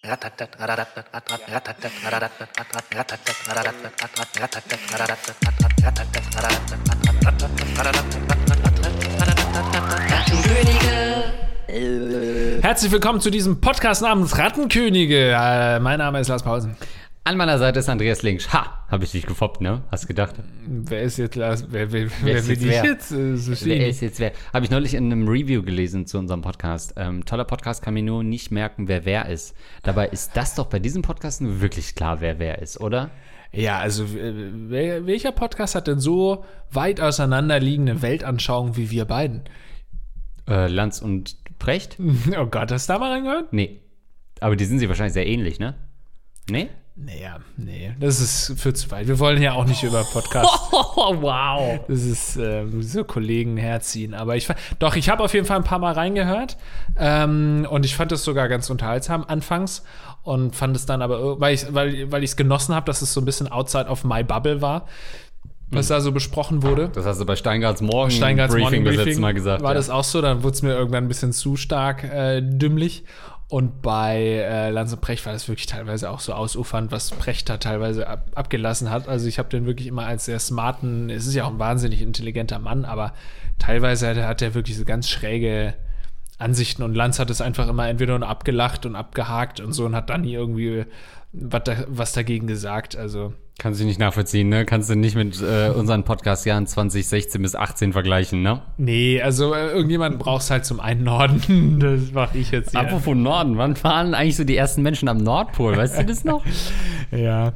Herzlich willkommen zu diesem Podcast namens Rattenkönige. Mein Name ist Lars Pausen. An meiner Seite ist Andreas Links. Ha, habe ich dich gefoppt, ne? Hast du gedacht? Wer ist jetzt Lars? Wer will ist ich jetzt? Wer ist jetzt wer? Habe ich neulich in einem Review gelesen zu unserem Podcast. Toller Podcast, kann mir nur nicht merken, wer ist. Dabei ist das doch bei diesem Podcast nur wirklich klar, wer ist, oder? Ja, also welcher Podcast hat denn so weit auseinanderliegende Weltanschauungen wie wir beiden? Lanz und Precht? Oh Gott, hast du da mal reingehört? Nee. Aber die sind sie wahrscheinlich sehr ähnlich, ne? Nee? Nee, das ist für zu weit. Wir wollen ja auch nicht über Podcasts. Wow. Das ist so Kollegen herziehen. Aber ich habe auf jeden Fall ein paar Mal reingehört. Und ich fand es sogar ganz unterhaltsam anfangs. Und fand es dann aber, weil ich es genossen habe, dass es so ein bisschen outside of my bubble war, was da so besprochen wurde. Das hast du bei Steingarts Morgen-Briefing das letzte Mal gesagt. War das auch so? Dann wurde es mir irgendwann ein bisschen zu stark dümmlich. Und bei Lanz und Precht war das wirklich teilweise auch so ausufernd, was Precht da teilweise abgelassen hat. Also ich habe den wirklich immer als sehr smarten, es ist ja auch ein wahnsinnig intelligenter Mann, aber teilweise hat er wirklich so ganz schräge Ansichten und Lanz hat es einfach immer entweder nur abgelacht und abgehakt und so und hat dann nie irgendwie was dagegen gesagt. Also kannst du nicht nachvollziehen, ne? Kannst du nicht mit unseren Podcast-Jahren 2016 bis 18 vergleichen, ne? Nee, also irgendjemanden brauchst halt zum Einnorden. Das mache ich jetzt hier. Apropos Norden, wann waren eigentlich so die ersten Menschen am Nordpol? Weißt du das noch? Ja.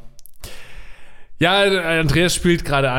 Ja, Andreas spielt gerade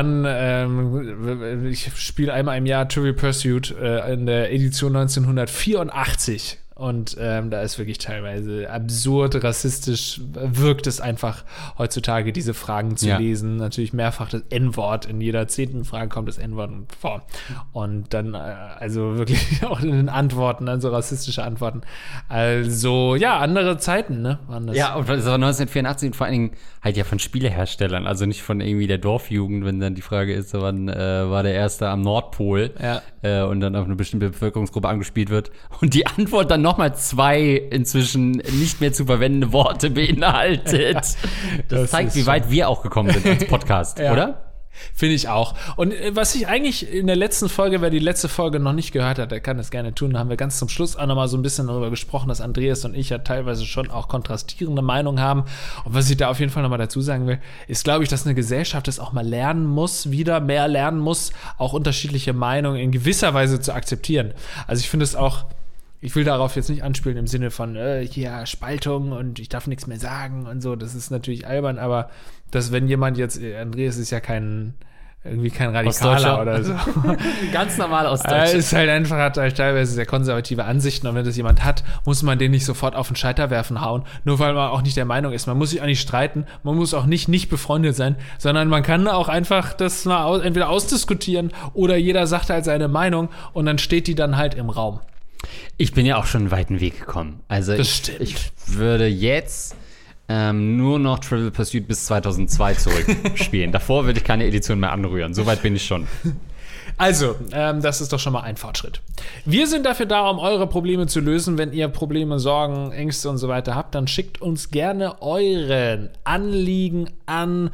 an, ich spiele einmal im Jahr Trivial Pursuit in der Edition 1984. Und da ist wirklich teilweise absurd, rassistisch, wirkt es einfach heutzutage, diese Fragen zu lesen. Natürlich mehrfach das N-Wort. In jeder 10. Frage kommt das N-Wort vor. Und dann also wirklich auch in den Antworten, also rassistische Antworten. Also, ja, andere Zeiten, ne? Waren das. Ja, und das war 1984 und vor allen Dingen halt ja von Spieleherstellern, also nicht von irgendwie der Dorfjugend, wenn dann die Frage ist, wann war der Erste am Nordpol und dann auf eine bestimmte Bevölkerungsgruppe angespielt wird. Und die Antwort dann nochmal 2 inzwischen nicht mehr zu verwendende Worte beinhaltet. Das zeigt, wie weit wir auch gekommen sind als Podcast, oder? Finde ich auch. Und was ich eigentlich in der letzten Folge, wer die letzte Folge noch nicht gehört hat, der kann das gerne tun. Da haben wir ganz zum Schluss auch nochmal so ein bisschen darüber gesprochen, dass Andreas und ich ja teilweise schon auch kontrastierende Meinungen haben. Und was ich da auf jeden Fall nochmal dazu sagen will, ist, glaube ich, dass eine Gesellschaft das auch mal lernen muss, wieder mehr lernen muss, auch unterschiedliche Meinungen in gewisser Weise zu akzeptieren. Also ich finde es auch, ich will darauf jetzt nicht anspielen im Sinne von hier Spaltung und ich darf nichts mehr sagen und so, das ist natürlich albern, aber dass wenn jemand jetzt, Andreas ist ja kein Radikaler oder so. Ganz normal Ostdeutscher. Ist halt einfach, hat halt teilweise sehr konservative Ansichten und wenn das jemand hat, muss man den nicht sofort auf den Scheiterwerfen hauen, nur weil man auch nicht der Meinung ist. Man muss sich auch nicht streiten, man muss auch nicht befreundet sein, sondern man kann auch einfach das mal entweder ausdiskutieren oder jeder sagt halt seine Meinung und dann steht die dann halt im Raum. Ich bin ja auch schon einen weiten Weg gekommen. Also ich würde jetzt nur noch Trivial Pursuit bis 2002 zurückspielen. Davor würde ich keine Edition mehr anrühren. Soweit bin ich schon. Also, das ist doch schon mal ein Fortschritt. Wir sind dafür da, um eure Probleme zu lösen. Wenn ihr Probleme, Sorgen, Ängste und so weiter habt, dann schickt uns gerne euren Anliegen an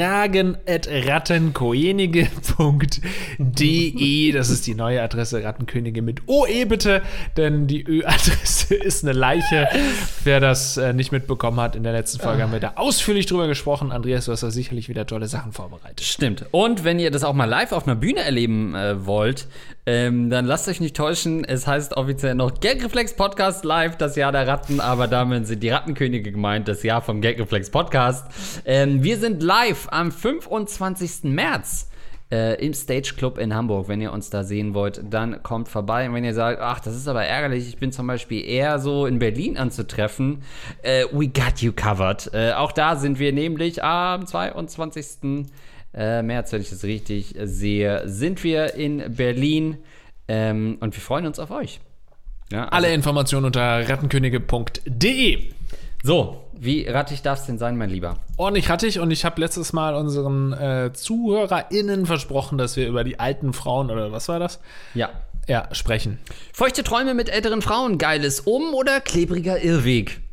fragen@rattenkönige.de. Das ist die neue Adresse, Rattenkönige mit OE bitte, denn die Ö-Adresse ist eine Leiche. Wer das nicht mitbekommen hat, in der letzten Folge haben wir da ausführlich drüber gesprochen. Andreas, du hast da sicherlich wieder tolle Sachen vorbereitet. Stimmt. Und wenn ihr das auch mal live auf einer Bühne erleben wollt, dann lasst euch nicht täuschen. Es heißt offiziell noch Gagreflex Podcast Live, das Jahr der Ratten, aber damit sind die Rattenkönige gemeint, das Jahr vom Gagreflex Podcast. Wir sind live am 25. März im Stage Club in Hamburg. Wenn ihr uns da sehen wollt, dann kommt vorbei. Und wenn ihr sagt, ach, das ist aber ärgerlich, ich bin zum Beispiel eher so in Berlin anzutreffen, we got you covered. Auch da sind wir nämlich am 22. März, wenn ich das richtig sehe, sind wir in Berlin und wir freuen uns auf euch. Ja, also alle Informationen unter rattenkönige.de. So, wie rattig darf es denn sein, mein Lieber? Ordentlich rattig, und ich habe letztes Mal unseren ZuhörerInnen versprochen, dass wir über die alten Frauen, oder was war das? Ja, sprechen. Feuchte Träume mit älteren Frauen, geiles oder klebriger Irrweg.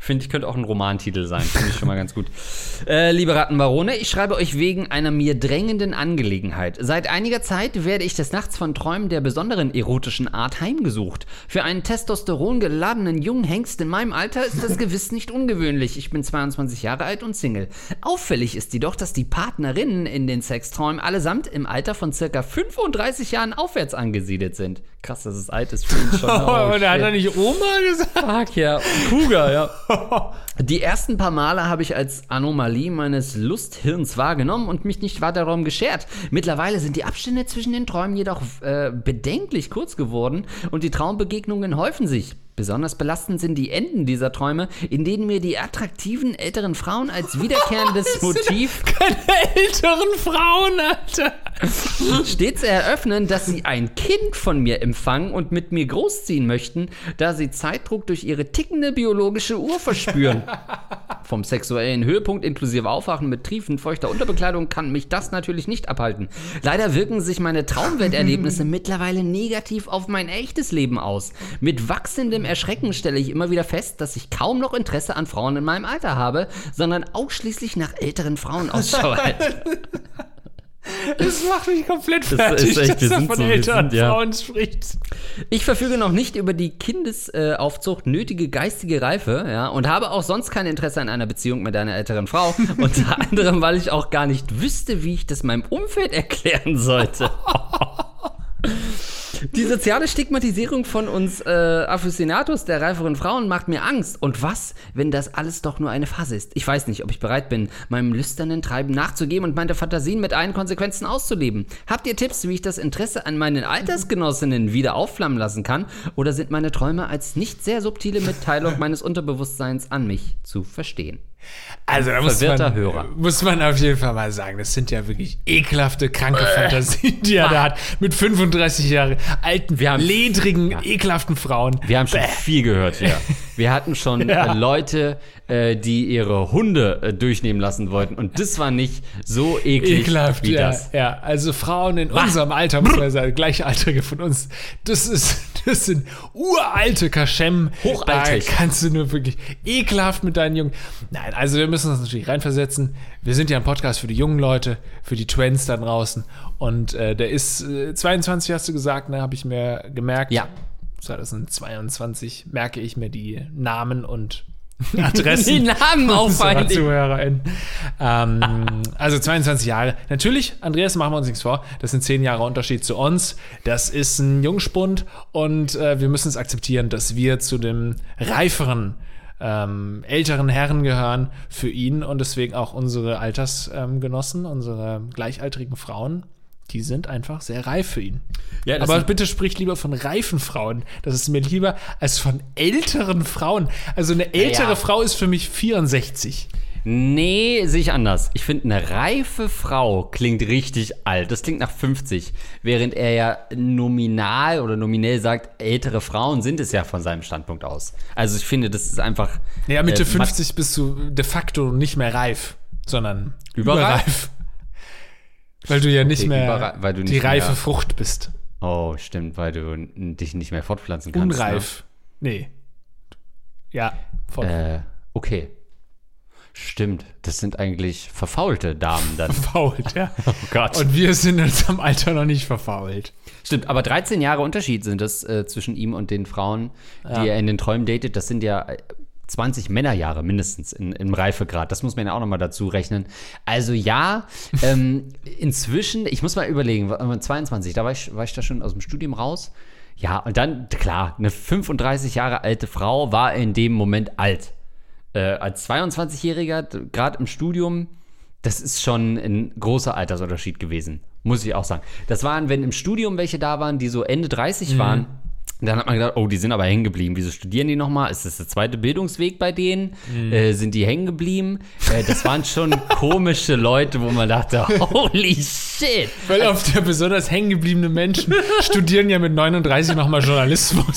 Finde ich, könnte auch ein Romantitel sein. Finde ich schon mal ganz gut. Liebe Rattenbarone, ich schreibe euch wegen einer mir drängenden Angelegenheit. Seit einiger Zeit werde ich des Nachts von Träumen der besonderen erotischen Art heimgesucht. Für einen testosterongeladenen jungen Hengst in meinem Alter ist das gewiss nicht ungewöhnlich. Ich bin 22 Jahre alt und Single. Auffällig ist jedoch, dass die Partnerinnen in den Sexträumen allesamt im Alter von circa 35 Jahren aufwärts angesiedelt sind. Krass, dass es alt ist für ihn schon. Oh, da hat er nicht Oma gesagt? Fuck, ja. Cougar, ja. Die ersten paar Male habe ich als Anomalie meines Lusthirns wahrgenommen und mich nicht weiter darum geschert. Mittlerweile sind die Abstände zwischen den Träumen jedoch bedenklich kurz geworden und die Traumbegegnungen häufen sich. Besonders belastend sind die Enden dieser Träume, in denen mir die attraktiven älteren Frauen als wiederkehrendes Motiv keine älteren Frauen, Alter. Stets eröffnen, dass sie ein Kind von mir empfangen und mit mir großziehen möchten, da sie Zeitdruck durch ihre tickende biologische Uhr verspüren. Vom sexuellen Höhepunkt inklusive Aufwachen mit triefend feuchter Unterbekleidung kann mich das natürlich nicht abhalten. Leider wirken sich meine Traumwelterlebnisse mittlerweile negativ auf mein echtes Leben aus. Mit wachsendem Erschrecken stelle ich immer wieder fest, dass ich kaum noch Interesse an Frauen in meinem Alter habe, sondern ausschließlich nach älteren Frauen Ausschau halte. Das macht mich komplett fertig, echt, dass er von älteren ja. Frauen spricht. Ich verfüge noch nicht über die Kindesaufzucht nötige geistige Reife, ja, und habe auch sonst kein Interesse an einer Beziehung mit einer älteren Frau. Unter anderem, weil ich auch gar nicht wüsste, wie ich das meinem Umfeld erklären sollte. Die soziale Stigmatisierung von uns Aficionados der reiferen Frauen macht mir Angst. Und was, wenn das alles doch nur eine Phase ist? Ich weiß nicht, ob ich bereit bin, meinem lüsternen Treiben nachzugeben und meine Fantasien mit allen Konsequenzen auszuleben. Habt ihr Tipps, wie ich das Interesse an meinen Altersgenossinnen wieder aufflammen lassen kann? Oder sind meine Träume als nicht sehr subtile Mitteilung meines Unterbewusstseins an mich zu verstehen? Also da muss man auf jeden Fall mal sagen, das sind ja wirklich ekelhafte, kranke Fantasien, die er da hat. Mit 35 Jahre alten, ledrigen, ekelhaften Frauen. Wir haben schon viel gehört, ja. Wir hatten schon Leute, die ihre Hunde durchnehmen lassen wollten. Und das war nicht so ekelhaft wie das. Ja, also Frauen in unserem Alter, muss man sagen, Gleichaltrige von uns, das sind uralte Kaschem. Hochaltrig. Da kannst du nur wirklich ekelhaft mit deinen Jungen. Nein, also wir müssen uns natürlich reinversetzen. Wir sind ja ein Podcast für die jungen Leute, für die Twins da draußen. Und der ist 22, hast du gesagt, ne, habe ich mir gemerkt. Ja. 2022 merke ich mir die Namen und Adressen. Die Namen auffallen. ZuhörerInnen. Also 22 Jahre. Natürlich, Andreas, machen wir uns nichts vor. Das sind 10 Jahre Unterschied zu uns. Das ist ein Jungspund und wir müssen es akzeptieren, dass wir zu dem reiferen, älteren Herren gehören für ihn und deswegen auch unsere Altersgenossen, unsere gleichaltrigen Frauen. Die sind einfach sehr reif für ihn. Ja, aber bitte sprich lieber von reifen Frauen. Das ist mir lieber als von älteren Frauen. Also eine ältere Frau ist für mich 64. Nee, sehe ich anders. Ich finde, eine reife Frau klingt richtig alt. Das klingt nach 50. Während er ja nominell sagt, ältere Frauen sind es ja von seinem Standpunkt aus. Also ich finde, das ist einfach... Ja, Mitte 50 bist du de facto nicht mehr reif, sondern überreif. Weil du ja nicht mehr die reife Frucht bist. Oh, stimmt, weil du dich nicht mehr fortpflanzen kannst. Unreif. Ne? Nee. Ja, voll. Okay. Stimmt, das sind eigentlich verfaulte Damen dann. Verfault, ja. Oh Gott. Und wir sind in unserem Alter noch nicht verfault. Stimmt, aber 13 Jahre Unterschied sind das zwischen ihm und den Frauen, die er in den Träumen datet. Das sind ja 20 Männerjahre mindestens im Reifegrad. Das muss man ja auch nochmal dazu rechnen. Also ja, inzwischen, ich muss mal überlegen, 22, da war ich da schon aus dem Studium raus. Ja, und dann, klar, eine 35 Jahre alte Frau war in dem Moment alt. Als 22-Jähriger, gerade im Studium, das ist schon ein großer Altersunterschied gewesen, muss ich auch sagen. Das waren, wenn im Studium welche da waren, die so Ende 30 waren, dann hat man gedacht, oh, die sind aber hängen geblieben. Wieso studieren die nochmal? Ist das der zweite Bildungsweg bei denen? Sind die hängen geblieben? Das waren schon komische Leute, wo man dachte, holy shit. Weil oft besonders hängen gebliebene Menschen studieren ja mit 39 nochmal Journalismus.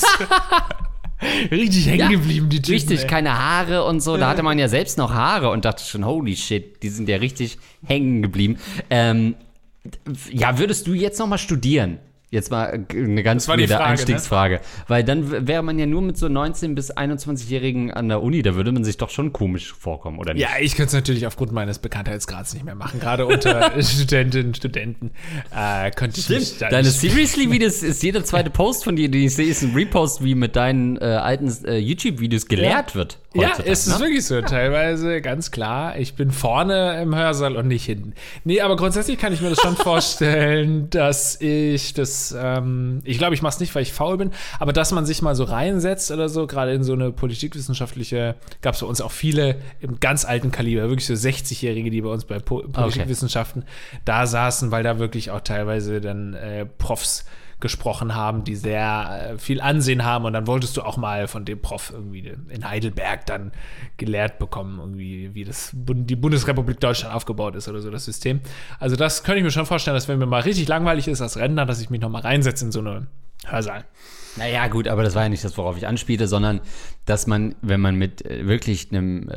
Richtig hängen geblieben, die Typen. Richtig, ey. Keine Haare und so. Da hatte man ja selbst noch Haare und dachte schon, holy shit, die sind ja richtig hängen geblieben. Ja, würdest du jetzt nochmal studieren? Jetzt mal eine ganz weirde Einstiegsfrage. Ne? Weil dann wäre man ja nur mit so 19- bis 21-Jährigen an der Uni, da würde man sich doch schon komisch vorkommen, oder nicht? Ja, ich könnte es natürlich aufgrund meines Bekanntheitsgrads nicht mehr machen. Gerade unter Studentinnen und Studenten könnte ich nicht. Deine Seriously-Videos ist jeder zweite Post von dir, den ich sehe, ist ein Repost, wie mit deinen alten YouTube-Videos gelehrt wird. Ja, es ist wirklich so. Teilweise ganz klar, ich bin vorne im Hörsaal und nicht hinten. Nee, aber grundsätzlich kann ich mir das schon vorstellen, dass ich das ich glaube, ich mache es nicht, weil ich faul bin, aber dass man sich mal so reinsetzt oder so, gerade in so eine politikwissenschaftliche, gab es bei uns auch viele im ganz alten Kaliber, wirklich so 60-Jährige, die bei uns bei Politikwissenschaften da saßen, weil da wirklich auch teilweise dann Profs gesprochen haben, die sehr viel Ansehen haben und dann wolltest du auch mal von dem Prof irgendwie in Heidelberg dann gelehrt bekommen, irgendwie wie die Bundesrepublik Deutschland aufgebaut ist oder so, das System. Also das könnte ich mir schon vorstellen, dass wenn mir mal richtig langweilig ist als Rentner, dass ich mich nochmal reinsetze in so eine Hörsaal. Naja, gut, aber das war ja nicht das, worauf ich anspielte, sondern dass man, wenn man mit wirklich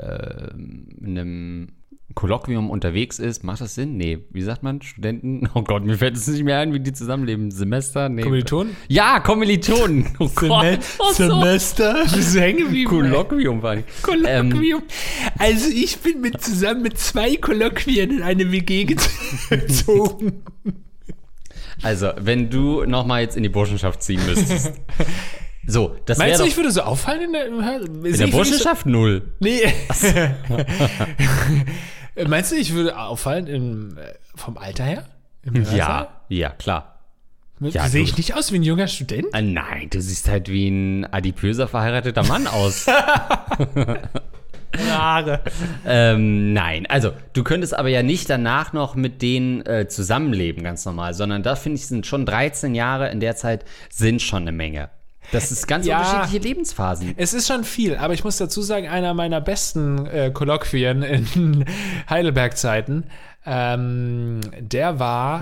einem Kolloquium unterwegs ist, macht das Sinn? Nee, wie sagt man? Studenten? Oh Gott, mir fällt es nicht mehr ein, wie die zusammenleben. Semester? Nee. Kommilitonen? Ja, Kommilitonen. Oh Gott. Semester? Das ist hängen geblieben. Kolloquium war ich. Kolloquium. Also ich bin zusammen mit 2 Kolloquien in eine WG gezogen. Also, wenn du nochmal jetzt in die Burschenschaft ziehen müsstest. So, das meinst du, ich würde so auffallen in der Burschenschaft? So, 0. Nee. Meinst du, ich würde auffallen vom Alter her? Ja, klar. Ja, sehe ich nicht aus wie ein junger Student? Nein, du siehst halt wie ein adipöser, verheirateter Mann aus. Haare. Nein, also du könntest aber ja nicht danach noch mit denen zusammenleben, ganz normal, sondern da finde ich, sind schon 13 Jahre in der Zeit sind schon eine Menge. Das ist ganz unterschiedliche Lebensphasen. Es ist schon viel, aber ich muss dazu sagen, einer meiner besten Kolloquien in Heidelberg-Zeiten, der war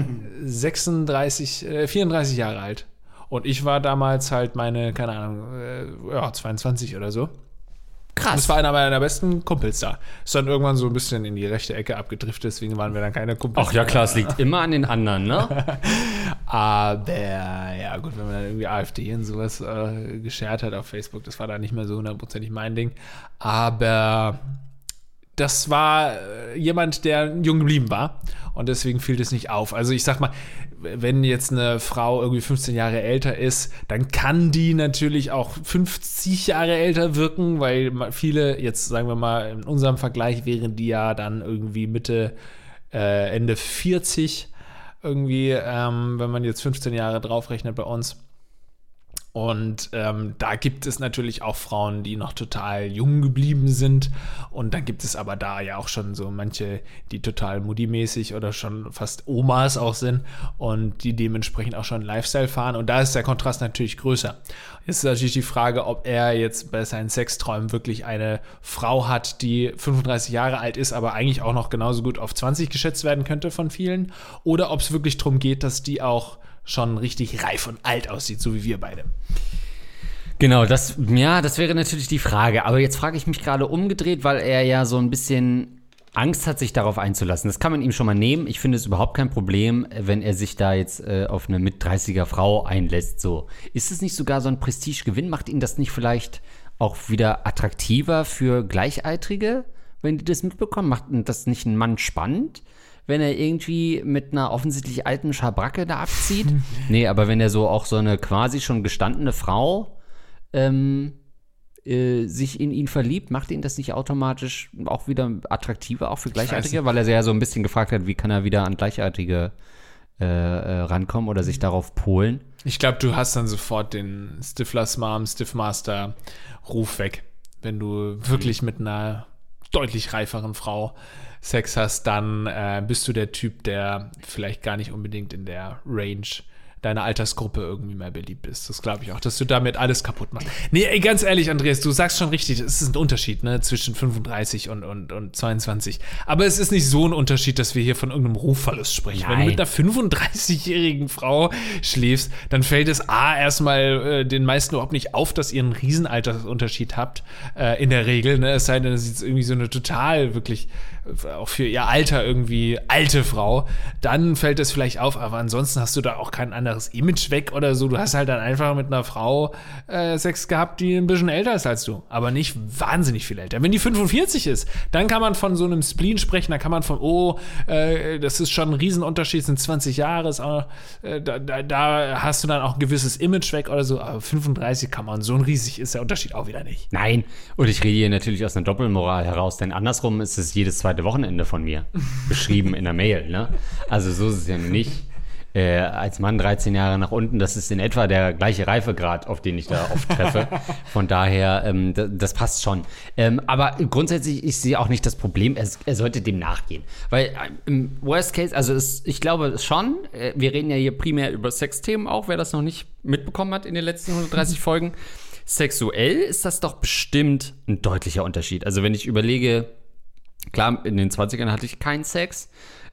34 Jahre alt. Und ich war damals halt meine, keine Ahnung, 22 oder so. Krass. Das war einer meiner besten Kumpels da. Ist dann irgendwann so ein bisschen in die rechte Ecke abgedriftet, deswegen waren wir dann keine Kumpels. Ach ja, klar, es liegt immer an den anderen, ne? Aber, ja gut, wenn man dann irgendwie AfD und sowas geshared hat auf Facebook, das war dann nicht mehr so hundertprozentig mein Ding. Aber das war jemand, der jung geblieben war und deswegen fiel das nicht auf. Also ich sag mal, wenn jetzt eine Frau irgendwie 15 Jahre älter ist, dann kann die natürlich auch 50 Jahre älter wirken, weil viele, jetzt sagen wir mal, in unserem Vergleich wären die ja dann irgendwie Ende 40 irgendwie, wenn man jetzt 15 Jahre draufrechnet bei uns. Und da gibt es natürlich auch Frauen, die noch total jung geblieben sind. Und dann gibt es aber da ja auch schon so manche, die total Mutti-mäßig oder schon fast Omas auch sind und die dementsprechend auch schon Lifestyle fahren. Und da ist der Kontrast natürlich größer. Jetzt ist natürlich die Frage, ob er jetzt bei seinen Sexträumen wirklich eine Frau hat, die 35 Jahre alt ist, aber eigentlich auch noch genauso gut auf 20 geschätzt werden könnte von vielen. Oder ob es wirklich darum geht, dass die auch schon richtig reif und alt aussieht, so wie wir beide. Genau, das wäre natürlich die Frage. Aber jetzt frage ich mich gerade umgedreht, weil er ja so ein bisschen Angst hat, sich darauf einzulassen. Das kann man ihm schon mal nehmen. Ich finde es überhaupt kein Problem, wenn er sich da jetzt auf eine Mit-30er Frau einlässt. So. Ist es nicht sogar so ein Prestigegewinn? Macht ihn das nicht vielleicht auch wieder attraktiver für Gleichaltrige, wenn die das mitbekommen? Macht das nicht einen Mann spannend, wenn er irgendwie mit einer offensichtlich alten Schabracke da abzieht? Nee, aber wenn er so auch so eine quasi schon gestandene Frau sich in ihn verliebt, macht ihn das nicht automatisch auch wieder attraktiver, auch für Gleichaltrige? Weil er ja so ein bisschen gefragt hat, wie kann er wieder an Gleichaltrige rankommen oder sich darauf polen? Ich glaube, du hast dann sofort den Stiflers Mom, Stiffmaster Ruf weg. Wenn du wirklich mit einer deutlich reiferen Frau Sex hast, dann bist du der Typ, der vielleicht gar nicht unbedingt in der Range deiner Altersgruppe irgendwie mehr beliebt ist. Das glaube ich auch, dass du damit alles kaputt machst. Nee, ey, ganz ehrlich, Andreas, du sagst schon richtig, es ist ein Unterschied, ne, zwischen 35 und 22. Aber es ist nicht so ein Unterschied, dass wir hier von irgendeinem Rufverlust sprechen. Nein. Wenn du mit einer 35-jährigen Frau schläfst, dann fällt es erstmal den meisten überhaupt nicht auf, dass ihr einen Riesenaltersunterschied habt, in der Regel, ne, es sei denn, es ist irgendwie so eine total wirklich auch für ihr Alter irgendwie alte Frau, dann fällt es vielleicht auf, aber ansonsten hast du da auch keinen anderen anderes Image weg oder so. Du hast halt dann einfach mit einer Frau Sex gehabt, die ein bisschen älter ist als du, aber nicht wahnsinnig viel älter. Wenn die 45 ist, dann kann man von so einem Spleen sprechen, dann kann man von, das ist schon ein Riesenunterschied, sind 20 Jahre, da hast du dann auch ein gewisses Image weg oder so, aber 35 kann man, so ein riesig ist der Unterschied auch wieder nicht. Nein, und ich rede hier natürlich aus einer Doppelmoral heraus, denn andersrum ist es jedes zweite Wochenende von mir beschrieben in der Mail, ne? Also so ist es ja nicht. Als Mann 13 Jahre nach unten, das ist in etwa der gleiche Reifegrad, auf den ich da oft treffe. Von daher, das passt schon. Aber grundsätzlich, ich sehe auch nicht das Problem, er sollte dem nachgehen. Weil im Worst Case, also ich glaube schon, wir reden ja hier primär über Sexthemen auch, wer das noch nicht mitbekommen hat in den letzten 130 Folgen. Sexuell ist das doch bestimmt ein deutlicher Unterschied. Also wenn ich überlege, klar, in den 20ern hatte ich keinen Sex,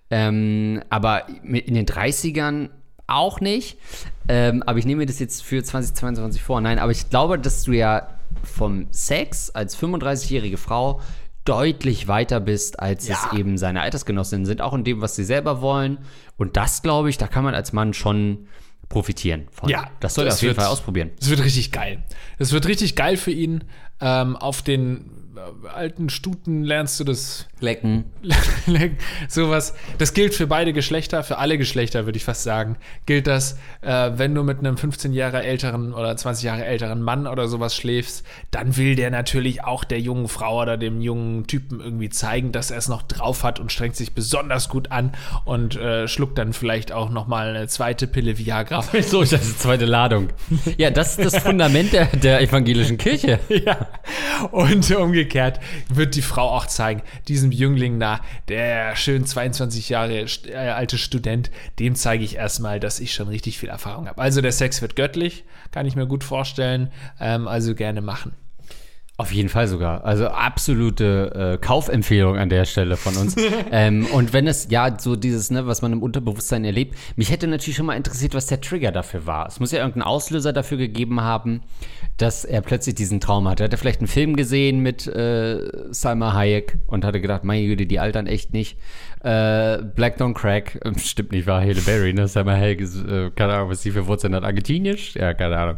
aber in den 30ern auch nicht. Aber ich nehme mir das jetzt für 2022 vor. Nein, aber ich glaube, dass du ja vom Sex als 35-jährige Frau deutlich weiter bist, als es eben seine Altersgenossinnen sind, auch in dem, was sie selber wollen. Und das, glaube ich, da kann man als Mann schon profitieren von. Ja, das soll er auf jeden Fall ausprobieren. Das wird richtig geil. Das wird richtig geil für ihn. Auf den alten Stuten lernst du das Lecken. Sowas. Das gilt für beide Geschlechter, für alle Geschlechter, würde ich fast sagen. Gilt das, wenn du mit einem 15 Jahre älteren oder 20 Jahre älteren Mann oder sowas schläfst, dann will der natürlich auch der jungen Frau oder dem jungen Typen irgendwie zeigen, dass er es noch drauf hat und strengt sich besonders gut an und schluckt dann vielleicht auch nochmal eine zweite Pille Viagra. So, das ist die zweite Ladung. Ja, das ist das Fundament der evangelischen Kirche. Ja, und umgekehrt wird die Frau auch zeigen, diesem Jüngling da, der schön 22 Jahre alte Student, dem zeige ich erstmal, dass ich schon richtig viel Erfahrung habe. Also der Sex wird göttlich, kann ich mir gut vorstellen, also gerne machen. Auf jeden Fall sogar. Also absolute Kaufempfehlung an der Stelle von uns. Und wenn es ja so dieses, ne, was man im Unterbewusstsein erlebt, mich hätte natürlich schon mal interessiert, was der Trigger dafür war. Es muss ja irgendeinen Auslöser dafür gegeben haben, dass er plötzlich diesen Traum hatte. Hat er vielleicht einen Film gesehen mit Salma Hayek und hatte gedacht, meine Güte, die altern echt nicht. Black Don't Crack, stimmt nicht, war Halle Berry, ne? Salma Hayek ist, keine Ahnung, was sie für Wurzeln hat, argentinisch? Ja, keine Ahnung.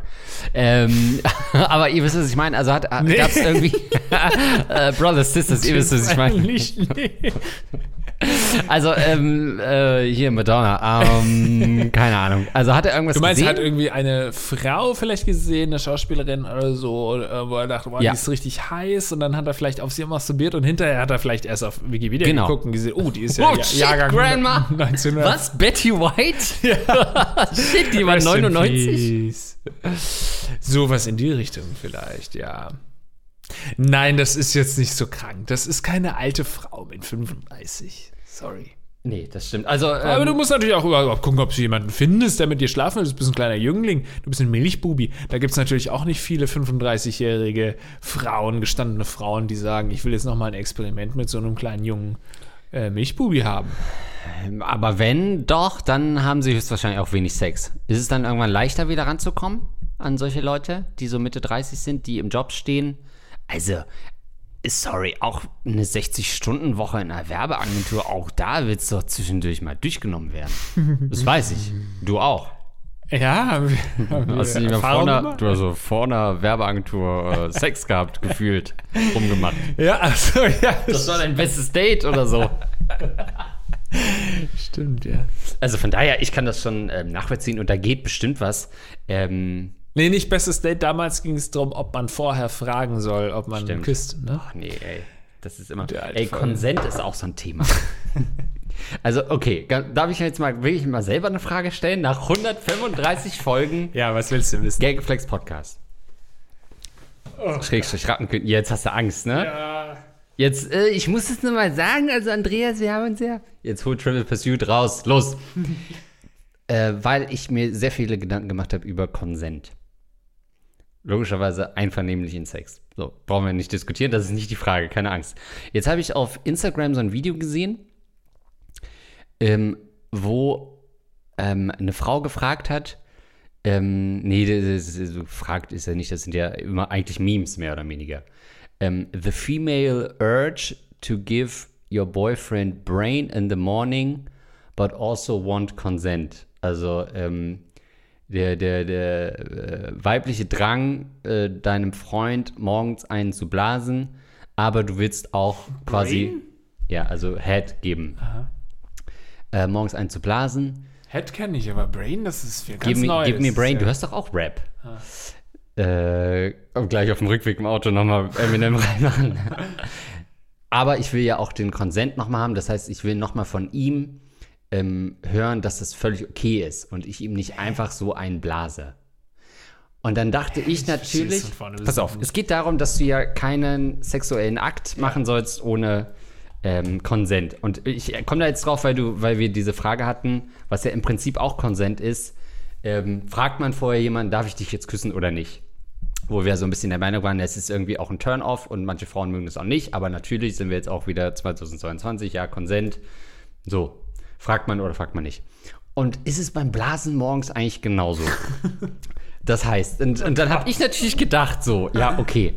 Aber ihr wisst, was ich meine, also gab's irgendwie Brothers, Sisters, ihr wisst, was ich meine. Also, hier Madonna, keine Ahnung. Also hat er irgendwas gesehen? Du meinst, er hat irgendwie eine Frau vielleicht gesehen, eine Schauspielerin oder so, wo er dachte, wow, die ist richtig heiß und dann hat er vielleicht auf sie masturbiert und hinterher hat er vielleicht erst auf Wikipedia geguckt und gesehen, oh, die ist ja Jahrgang Grandma. 1900. Was? Betty White? Ja. Shit, die war 99. Sowas in die Richtung vielleicht, ja. Nein, das ist jetzt nicht so krank. Das ist keine alte Frau mit 35. Sorry. Nee, das stimmt. Also, aber du musst natürlich auch überhaupt gucken, ob du jemanden findest, der mit dir schlafen will. Du bist ein kleiner Jüngling, du bist ein Milchbubi. Da gibt es natürlich auch nicht viele 35-jährige Frauen, gestandene Frauen, die sagen, ich will jetzt noch mal ein Experiment mit so einem kleinen jungen Milchbubi haben. Aber wenn doch, dann haben sie höchstwahrscheinlich auch wenig Sex. Ist es dann irgendwann leichter, wieder ranzukommen an solche Leute, die so Mitte 30 sind, die im Job stehen? Also, sorry, auch eine 60-Stunden-Woche in einer Werbeagentur, auch da wird es doch zwischendurch mal durchgenommen werden. Das weiß ich. Du auch. Ja, hast du nicht mehr vor einer Werbeagentur Sex gehabt, gefühlt, rumgemacht. Ja, also, ja. Das war dein bestes Date oder so. Stimmt, ja. Also von daher, ich kann das schon nachvollziehen und da geht bestimmt was. Nee, nicht bestes Date. Damals ging es darum, ob man vorher fragen soll, ob man küsst. Ne? Ach nee, ey. Das ist immer. Ey, Konsent ist auch so ein Thema. Also, okay, darf ich jetzt mal wirklich mal selber eine Frage stellen? Nach 135 Folgen. Ja, was willst du wissen? Gagflex Podcast. Oh. Schrägstrich Rattenkönigin. Jetzt hast du Angst, ne? Ja. Jetzt, ich muss es nur mal sagen, also Andreas, wir haben uns ja. Jetzt holt Trivial Pursuit raus. Los. Weil ich mir sehr viele Gedanken gemacht habe über Konsent. Logischerweise einvernehmlichen Sex. So, brauchen wir nicht diskutieren, das ist nicht die Frage, keine Angst. Jetzt habe ich auf Instagram so ein Video gesehen, wo eine Frau gefragt hat, gefragt ist ja nicht, das sind ja immer eigentlich Memes, mehr oder weniger. The female urge to give your boyfriend brain in the morning, but also want consent. Also, weibliche Drang, deinem Freund morgens einen zu blasen, aber du willst auch quasi, Brain? ja, also Head geben. Morgens einen zu blasen. Head kenne ich, aber Brain, das ist für ganz neu. Gib mir Brain, du hörst doch auch Rap. Gleich auf dem Rückweg im Auto nochmal Eminem reinmachen. Aber ich will ja auch den Consent nochmal haben, das heißt, ich will nochmal von ihm hören, dass das völlig okay ist und ich ihm nicht einfach so einblase. Und dann dachte ich natürlich, pass auf, es geht darum, dass du ja keinen sexuellen Akt machen sollst ohne Consent. Und ich komme da jetzt drauf, weil wir diese Frage hatten, was ja im Prinzip auch Consent ist, fragt man vorher jemanden, darf ich dich jetzt küssen oder nicht? Wo wir so ein bisschen der Meinung waren, es ist irgendwie auch ein Turn-off und manche Frauen mögen das auch nicht, aber natürlich sind wir jetzt auch wieder 2022, ja, Consent, so. Fragt man oder fragt man nicht. Und ist es beim Blasen morgens eigentlich genauso? Das heißt, und dann habe ich natürlich gedacht so, ja, okay,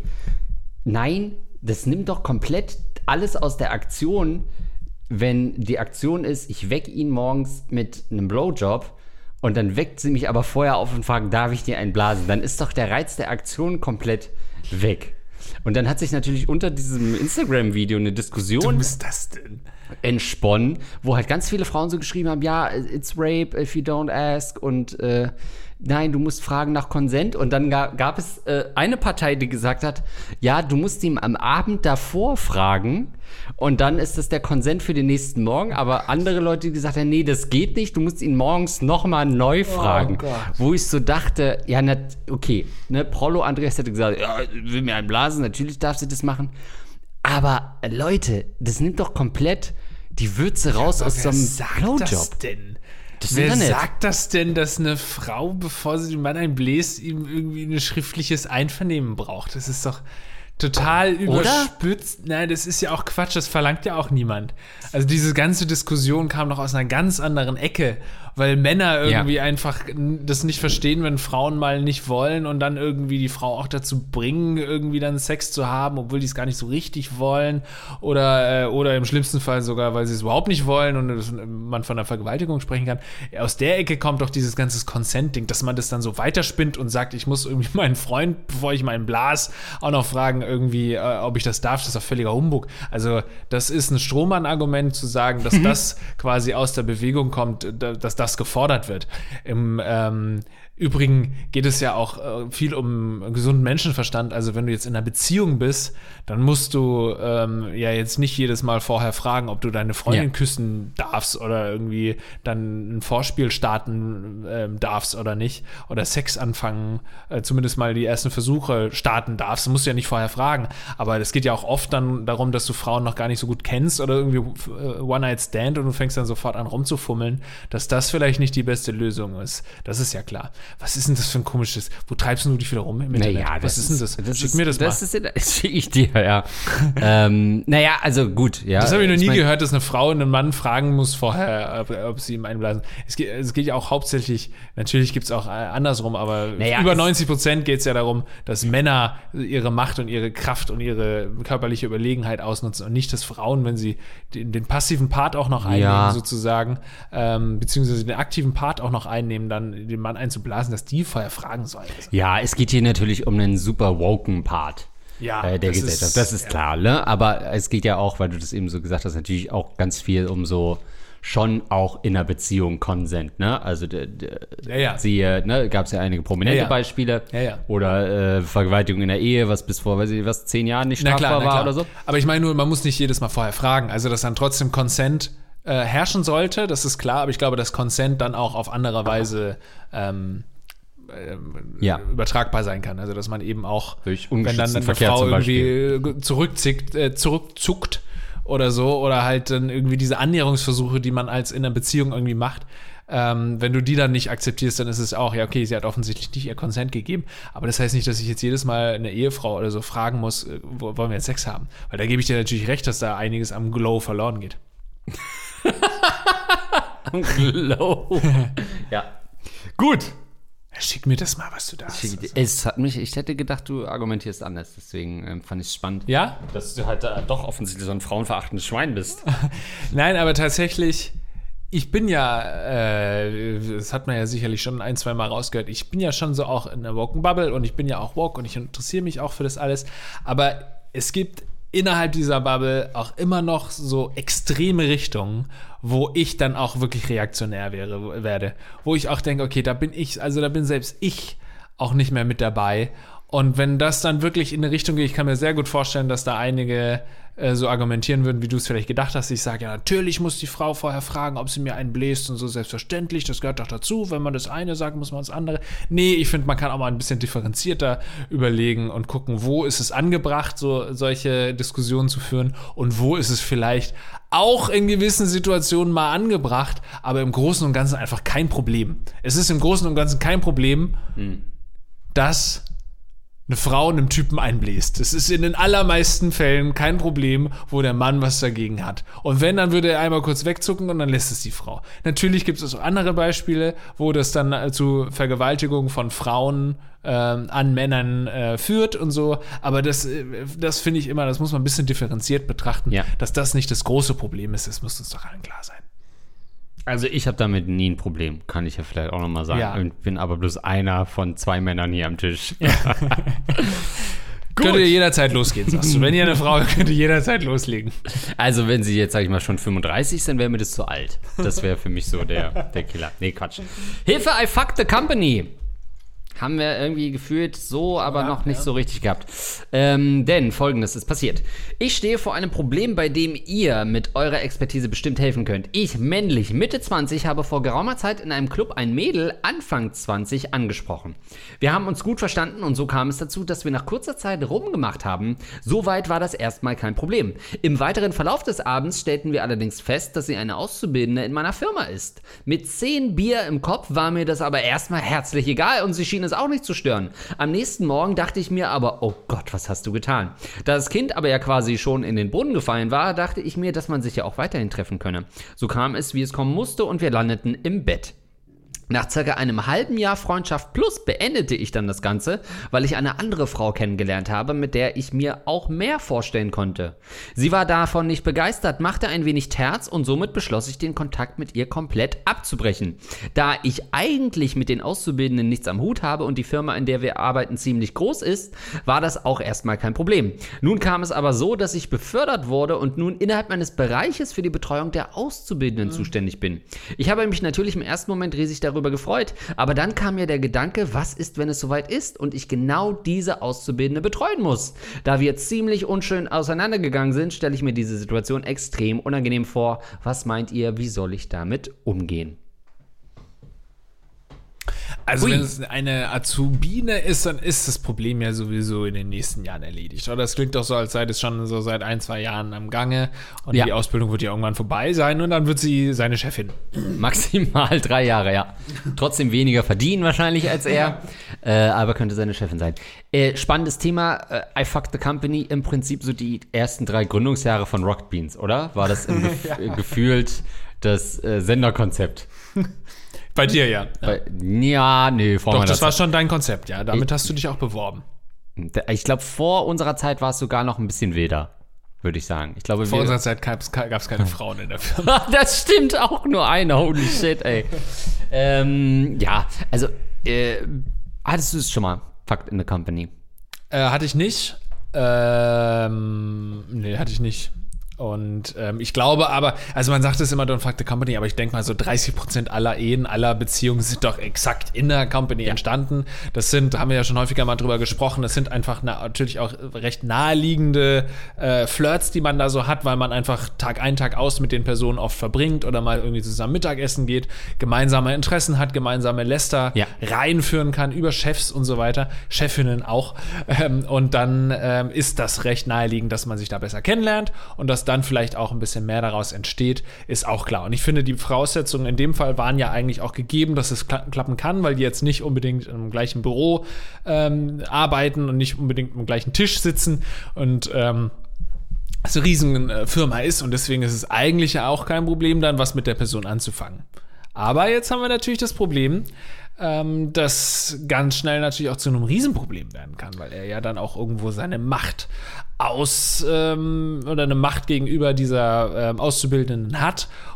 nein, das nimmt doch komplett alles aus der Aktion, wenn die Aktion ist, ich wecke ihn morgens mit einem Blowjob und dann weckt sie mich aber vorher auf und fragt, darf ich dir einen blasen? Dann ist doch der Reiz der Aktion komplett weg. Und dann hat sich natürlich unter diesem Instagram-Video eine Diskussion entsponnen, wo halt ganz viele Frauen so geschrieben haben, ja, it's rape if you don't ask und nein, du musst fragen nach Consent. Und dann gab es eine Partei, die gesagt hat, ja, du musst ihm am Abend davor fragen und dann ist das der Consent für den nächsten Morgen. Aber andere Leute, die gesagt haben, nee, das geht nicht, du musst ihn morgens nochmal neu fragen. Wo ich so dachte, ja, okay, ne, Prollo Andreas hätte gesagt, ja, will mir einen blasen, natürlich darf sie das machen. Aber Leute, das nimmt doch komplett die Würze raus aus so einem Blowjob. Wer sagt das denn, dass eine Frau, bevor sie dem Mann einbläst, ihm irgendwie ein schriftliches Einvernehmen braucht? Das ist doch total überspitzt. Nein, das ist ja auch Quatsch, das verlangt ja auch niemand. Also diese ganze Diskussion kam doch aus einer ganz anderen Ecke, weil Männer irgendwie einfach das nicht verstehen, wenn Frauen mal nicht wollen und dann irgendwie die Frau auch dazu bringen, irgendwie dann Sex zu haben, obwohl die es gar nicht so richtig wollen oder im schlimmsten Fall sogar, weil sie es überhaupt nicht wollen und man von einer Vergewaltigung sprechen kann. Aus der Ecke kommt doch dieses ganze Consent-Ding, dass man das dann so weiterspinnt und sagt, ich muss irgendwie meinen Freund, bevor ich meinen blas, auch noch fragen irgendwie, ob ich das darf. Das ist doch völliger Humbug. Also das ist ein Strohmann-Argument zu sagen, dass das quasi aus der Bewegung kommt, dass das gefordert wird. Im Übrigen geht es ja auch viel um gesunden Menschenverstand. Also wenn du jetzt in einer Beziehung bist, dann musst du ja jetzt nicht jedes Mal vorher fragen, ob du deine Freundin küssen darfst oder irgendwie dann ein Vorspiel starten darfst oder nicht. Oder Sex anfangen, zumindest mal die ersten Versuche starten darfst. Du musst ja nicht vorher fragen. Aber es geht ja auch oft dann darum, dass du Frauen noch gar nicht so gut kennst oder irgendwie One-Night-Stand und du fängst dann sofort an rumzufummeln, dass das vielleicht nicht die beste Lösung ist. Das ist ja klar. Was ist denn das für ein komisches, wo treibst du dich wieder rum im Internet? Naja, was ist denn das? Schick mir das mal. Das schicke ich dir, ja. Naja, also gut, ja. Das habe ich noch nie gehört, dass eine Frau einen Mann fragen muss vorher, ob sie ihm einblasen. Es geht ja auch hauptsächlich, natürlich gibt es auch andersrum, aber über 90% geht es ja darum, dass Männer ihre Macht und ihre Kraft und ihre körperliche Überlegenheit ausnutzen und nicht, dass Frauen, wenn sie den passiven Part auch noch einnehmen, sozusagen, beziehungsweise den aktiven Part auch noch einnehmen, dann den Mann einzublasen, dass die vorher fragen sollen. Ja, es geht hier natürlich um einen super woken Part der Gesellschaft. Das ist klar, ne? Aber es geht ja auch, weil du das eben so gesagt hast, natürlich auch ganz viel um so schon auch in einer Beziehung Consent, ne? Also siehe, ne, gab es ja einige prominente Beispiele. Oder Vergewaltigung in der Ehe, was bis vor, 10 Jahren nicht strafbar war oder so. Aber ich meine nur, man muss nicht jedes Mal vorher fragen. Also, dass dann trotzdem Consent herrschen sollte, das ist klar, aber ich glaube, dass Consent dann auch auf andere Weise übertragbar sein kann. Also, dass man eben auch, wenn dann eine Frau irgendwie zurückzuckt oder so, oder halt dann irgendwie diese Annäherungsversuche, die man als in einer Beziehung irgendwie macht, wenn du die dann nicht akzeptierst, dann ist es auch, ja, okay, sie hat offensichtlich nicht ihr Consent gegeben, aber das heißt nicht, dass ich jetzt jedes Mal eine Ehefrau oder so fragen muss, wollen wir jetzt Sex haben? Weil da gebe ich dir natürlich recht, dass da einiges am Glow verloren geht. Am Glow. Ja. Gut. Schick mir das mal, was du da hast. Ich hätte gedacht, du argumentierst anders, deswegen fand ich es spannend. Ja? Dass du halt doch offensichtlich so ein frauenverachtendes Schwein bist. Nein, aber tatsächlich ich bin ja, das hat man ja sicherlich schon 1-2 Mal rausgehört, ich bin ja schon so auch in der Woken Bubble und ich bin ja auch woke und ich interessiere mich auch für das alles, aber es gibt innerhalb dieser Bubble auch immer noch so extreme Richtungen, wo ich dann auch wirklich reaktionär werde, wo ich auch denke, okay, da bin selbst ich auch nicht mehr mit dabei. Und wenn das dann wirklich in eine Richtung geht, ich kann mir sehr gut vorstellen, dass da einige so argumentieren würden, wie du es vielleicht gedacht hast. Ich sage, ja, natürlich muss die Frau vorher fragen, ob sie mir einen bläst und so, selbstverständlich, das gehört doch dazu. Wenn man das eine sagt, muss man das andere. Nee, ich finde, man kann auch mal ein bisschen differenzierter überlegen und gucken, wo ist es angebracht, solche Diskussionen zu führen und wo ist es vielleicht auch in gewissen Situationen mal angebracht, aber im Großen und Ganzen einfach kein Problem. Es ist im Großen und Ganzen kein Problem, dass eine Frau einem Typen einbläst. Das ist in den allermeisten Fällen kein Problem, wo der Mann was dagegen hat. Und wenn, dann würde er einmal kurz wegzucken und dann lässt es die Frau. Natürlich gibt es auch andere Beispiele, wo das dann zu Vergewaltigung von Frauen an Männern führt und so. Aber das finde ich immer, das muss man ein bisschen differenziert betrachten, dass das nicht das große Problem ist. Das muss uns doch allen klar sein. Also ich habe damit nie ein Problem, kann ich ja vielleicht auch nochmal sagen. Ja. Ich bin aber bloß einer von 2 Männern hier am Tisch. Ja. Könnte jederzeit losgehen, sagst du. Wenn ihr eine Frau, könnt ihr jederzeit loslegen. Also wenn sie jetzt, sag ich mal, schon 35 sind, wäre mir das zu alt. Das wäre für mich so der Killer. Nee, Quatsch. Hilfe, I fucked the company. Haben wir irgendwie gefühlt so, aber noch nicht so richtig gehabt. Denn Folgendes ist passiert. Ich stehe vor einem Problem, bei dem ihr mit eurer Expertise bestimmt helfen könnt. Ich, männlich, Mitte 20, habe vor geraumer Zeit in einem Club ein Mädel, Anfang 20, angesprochen. Wir haben uns gut verstanden und so kam es dazu, dass wir nach kurzer Zeit rumgemacht haben. Soweit war das erstmal kein Problem. Im weiteren Verlauf des Abends stellten wir allerdings fest, dass sie eine Auszubildende in meiner Firma ist. Mit 10 Bier im Kopf war mir das aber erstmal herzlich egal und sie schien es auch nicht zu stören. Am nächsten Morgen dachte ich mir aber, oh Gott, was hast du getan? Da das Kind aber ja quasi schon in den Brunnen gefallen war, dachte ich mir, dass man sich ja auch weiterhin treffen könne. So kam es, wie es kommen musste und wir landeten im Bett. Nach circa einem halben Jahr Freundschaft plus beendete ich dann das Ganze, weil ich eine andere Frau kennengelernt habe, mit der ich mir auch mehr vorstellen konnte. Sie war davon nicht begeistert, machte ein wenig Terz und somit beschloss ich, den Kontakt mit ihr komplett abzubrechen. Da ich eigentlich mit den Auszubildenden nichts am Hut habe und die Firma, in der wir arbeiten, ziemlich groß ist, war das auch erstmal kein Problem. Nun kam es aber so, dass ich befördert wurde und nun innerhalb meines Bereiches für die Betreuung der Auszubildenden zuständig bin. Ich habe mich natürlich im ersten Moment riesig darüber gefreut, aber dann kam mir der Gedanke, was ist, wenn es soweit ist und ich genau diese Auszubildende betreuen muss. Da wir ziemlich unschön auseinandergegangen sind, stelle ich mir diese Situation extrem unangenehm vor. Was meint ihr, wie soll ich damit umgehen? Also wenn es eine Azubine ist, dann ist das Problem ja sowieso in den nächsten Jahren erledigt. Oder das klingt doch so, als sei es schon so seit 1-2 Jahren am Gange und die Ausbildung wird ja irgendwann vorbei sein und dann wird sie seine Chefin. Maximal 3 Jahre, ja. Trotzdem weniger verdienen wahrscheinlich als er, aber könnte seine Chefin sein. Spannendes Thema, I fucked the company, im Prinzip so die ersten 3 Gründungsjahre von Rocket Beans, oder? War das gefühlt das Senderkonzept? Bei dir, ja. Nee, Doch, das war schon dein Konzept, ja. Damit hast du dich auch beworben. Ich glaube, vor unserer Zeit war es sogar noch ein bisschen wilder, würde ich sagen. Ich glaube, vor unserer Zeit gab es keine Frauen in der Firma. Das stimmt, auch nur eine. Holy shit, ey. Ja, also, hattest du es schon mal, Fucked in the Company? Hatte ich nicht. Nee, hatte ich nicht. Und ich glaube aber, also man sagt es immer, don't fuck the company, aber ich denke mal so 30% aller Ehen, aller Beziehungen sind doch exakt in der Company entstanden. Das sind, haben wir ja schon häufiger mal drüber gesprochen, das sind einfach natürlich auch recht naheliegende Flirts, die man da so hat, weil man einfach Tag ein, Tag aus mit den Personen oft verbringt oder mal irgendwie zusammen Mittagessen geht, gemeinsame Interessen hat, gemeinsame Läster reinführen kann über Chefs und so weiter, Chefinnen auch. Und dann ist das recht naheliegend, dass man sich da besser kennenlernt und dass dann vielleicht auch ein bisschen mehr daraus entsteht, ist auch klar. Und ich finde, die Voraussetzungen in dem Fall waren ja eigentlich auch gegeben, dass es klappen kann, weil die jetzt nicht unbedingt im gleichen Büro arbeiten und nicht unbedingt am gleichen Tisch sitzen und es eine riesen Firma ist und deswegen ist es eigentlich ja auch kein Problem, dann was mit der Person anzufangen. Aber jetzt haben wir natürlich das Problem, das ganz schnell natürlich auch zu einem Riesenproblem werden kann, weil er ja dann auch irgendwo seine Macht oder eine Macht gegenüber dieser Auszubildenden hat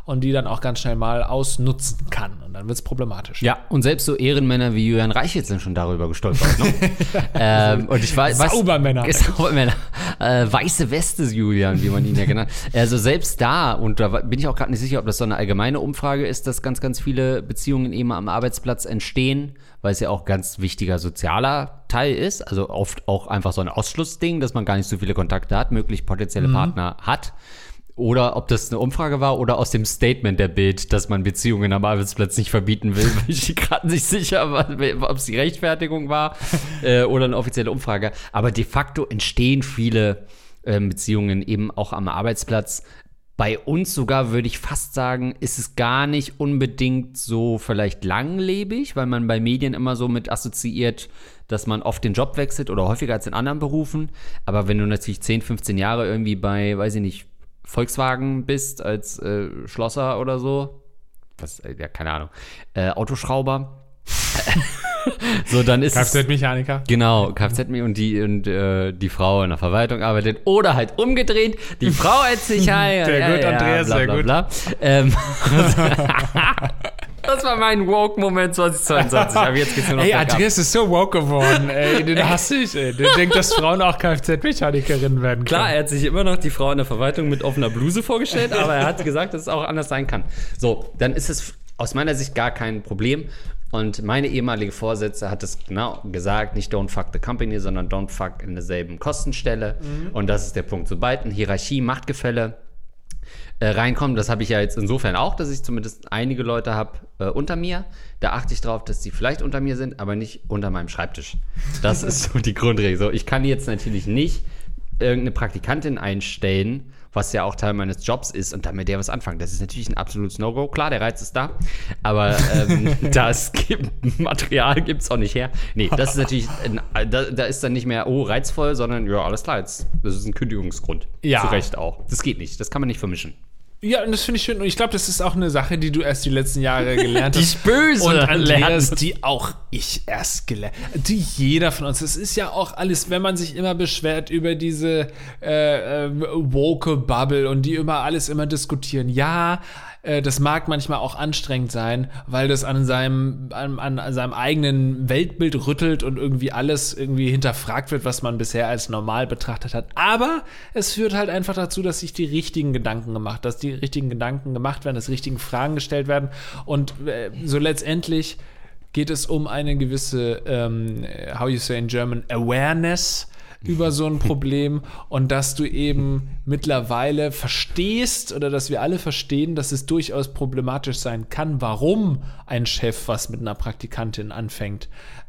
und die dann auch ganz schnell mal ausnutzen kann. Und dann wird es problematisch. Ja, und selbst so Ehrenmänner wie Julian Reichelt sind schon darüber gestolpert. Ne? Und ich weiß, Saubermänner. Saubermänner. Weiße Weste, Julian, wie man ihn ja genannt hat. Also selbst da, und da bin ich auch gerade nicht sicher, ob das so eine allgemeine Umfrage ist, dass ganz, ganz viele Beziehungen eben am Arbeitsplatz entstehen, weil es ja auch ganz wichtiger sozialer Teil ist. Also oft auch einfach so ein Ausschlussding, dass man gar nicht so viele Kontakte hat, möglich potenzielle Partner hat. Oder ob das eine Umfrage war oder aus dem Statement der Bild, dass man Beziehungen am Arbeitsplatz nicht verbieten will. Bin ich gerade nicht sicher, ob es die Rechtfertigung war oder eine offizielle Umfrage. Aber de facto entstehen viele Beziehungen eben auch am Arbeitsplatz. Bei uns sogar, würde ich fast sagen, ist es gar nicht unbedingt so vielleicht langlebig, weil man bei Medien immer so mit assoziiert, dass man oft den Job wechselt oder häufiger als in anderen Berufen. Aber wenn du natürlich 10, 15 Jahre irgendwie bei, weiß ich nicht, Volkswagen bist als Schlosser oder so, ja, keine Ahnung, Autoschrauber, so, dann ist Kfz-Mechaniker. Genau, Kfz-Mechaniker und die Frau in der Verwaltung arbeitet. Oder halt umgedreht, die Frau als Sicherheit. Sehr gut, Andreas, bla, bla, bla, das war mein Woke-Moment 2022. Aber jetzt geht's nur noch Andreas ist so woke geworden, ey. Den hasse ich, ey. Der denkt, dass Frauen auch Kfz-Mechanikerinnen werden können. Klar, er hat sich immer noch die Frau in der Verwaltung mit offener Bluse vorgestellt, aber er hat gesagt, dass es auch anders sein kann. So, dann ist es aus meiner Sicht gar kein Problem. Und meine ehemalige Vorsitzende hat es genau gesagt, nicht don't fuck the company, sondern don't fuck in derselben Kostenstelle. Und das ist der Punkt. Sobald eine Hierarchie, Machtgefälle reinkommen, das habe ich ja jetzt insofern auch, dass ich zumindest einige Leute habe unter mir. Da achte ich drauf, dass die vielleicht unter mir sind, aber nicht unter meinem Schreibtisch. Das ist so die Grundregel. So, ich kann jetzt natürlich nicht irgendeine Praktikantin einstellen, was ja auch Teil meines Jobs ist und dann mit der was anfangen. Das ist natürlich ein absolutes No-Go. Klar, der Reiz ist da, aber Material gibt es auch nicht her. Nee, das ist natürlich, da ist dann nicht mehr, reizvoll, sondern ja, alles klar, das ist ein Kündigungsgrund. Ja. Zu Recht auch. Das geht nicht, das kann man nicht vermischen. Ja, und das finde ich schön. Und ich glaube, das ist auch eine Sache, die du erst die letzten Jahre gelernt hast. Die ist böse. Und Andreas, die auch ich erst gelernt. Die jeder von uns. Das ist ja auch alles, wenn man sich immer beschwert über diese woke Bubble und die immer alles immer diskutieren. Ja, das mag manchmal auch anstrengend sein, weil das an seinem eigenen Weltbild rüttelt und irgendwie alles irgendwie hinterfragt wird, was man bisher als normal betrachtet hat. Aber es führt halt einfach dazu, dass sich die richtigen Gedanken gemacht werden, dass richtigen Fragen gestellt werden. Und so letztendlich geht es um eine gewisse, how you say in German, Awareness über so ein Problem und dass du eben mittlerweile verstehst oder dass wir alle verstehen, dass es durchaus problematisch sein kann, warum ein Chef was mit einer Praktikantin anfängt.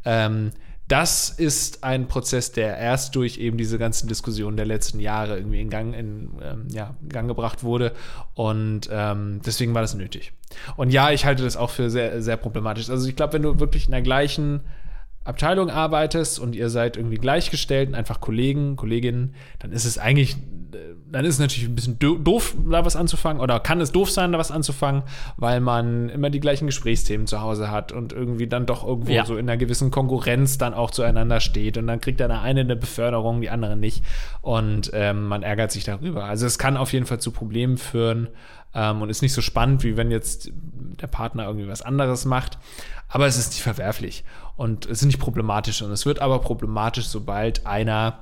Das ist ein Prozess, der erst durch eben diese ganzen Diskussionen der letzten Jahre irgendwie in Gang gebracht wurde und deswegen war das nötig. Und ja, ich halte das auch für sehr, sehr problematisch. Also ich glaube, wenn du wirklich in der gleichen Abteilung arbeitest und ihr seid irgendwie gleichgestellt und einfach Kolleginnen, dann ist es natürlich ein bisschen doof, da was anzufangen oder kann es doof sein, da was anzufangen, weil man immer die gleichen Gesprächsthemen zu Hause hat und irgendwie dann doch irgendwo so in einer gewissen Konkurrenz dann auch zueinander steht und dann kriegt der eine Beförderung, die andere nicht und man ärgert sich darüber. Also es kann auf jeden Fall zu Problemen führen und ist nicht so spannend, wie wenn jetzt der Partner irgendwie was anderes macht, aber es ist nicht verwerflich und es ist nicht problematisch und es wird aber problematisch, sobald einer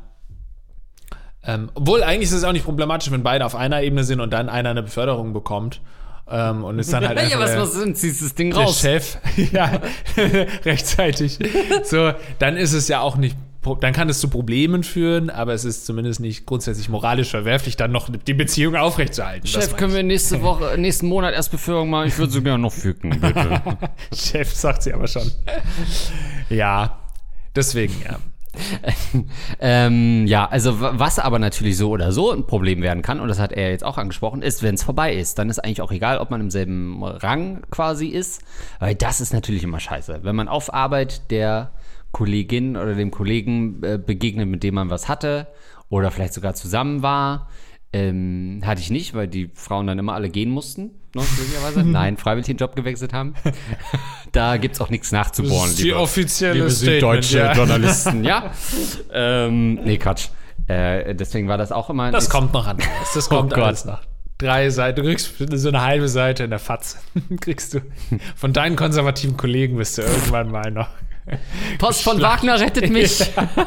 obwohl eigentlich ist es auch nicht problematisch, wenn beide auf einer Ebene sind und dann einer eine Beförderung bekommt und ist dann halt einfach was sind? Ziehst das Ding raus? Der Chef, ja, rechtzeitig. So, dann ist es ja auch nicht, dann kann es zu Problemen führen, aber es ist zumindest nicht grundsätzlich moralisch verwerflich, dann noch die Beziehung aufrechtzuerhalten. Chef, können wir nächsten Monat erst Beförderung machen? Ich würde so gerne noch fügen, bitte. Chef, sagt sie aber schon. Ja, deswegen, ja. Ja, also was aber natürlich so oder so ein Problem werden kann, und das hat er jetzt auch angesprochen, ist, wenn es vorbei ist, dann ist eigentlich auch egal, ob man im selben Rang quasi ist, weil das ist natürlich immer scheiße. Wenn man auf Arbeit der Kollegin oder dem Kollegen begegnet, mit dem man was hatte oder vielleicht sogar zusammen war, hatte ich nicht, weil die Frauen dann immer alle gehen mussten, möglicherweise. Nein, freiwillig den Job gewechselt haben. Da gibt's auch nichts nachzubohren. Das ist die offizielle süddeutsche Journalisten, ja. Nee, Quatsch. Deswegen war das auch immer... Das kommt noch an. Das kommt alles noch. 3 Seiten, du kriegst so eine halbe Seite in der FAZ. Kriegst du. Von deinen konservativen Kollegen wirst du irgendwann mal noch. Post von Wagner rettet mich.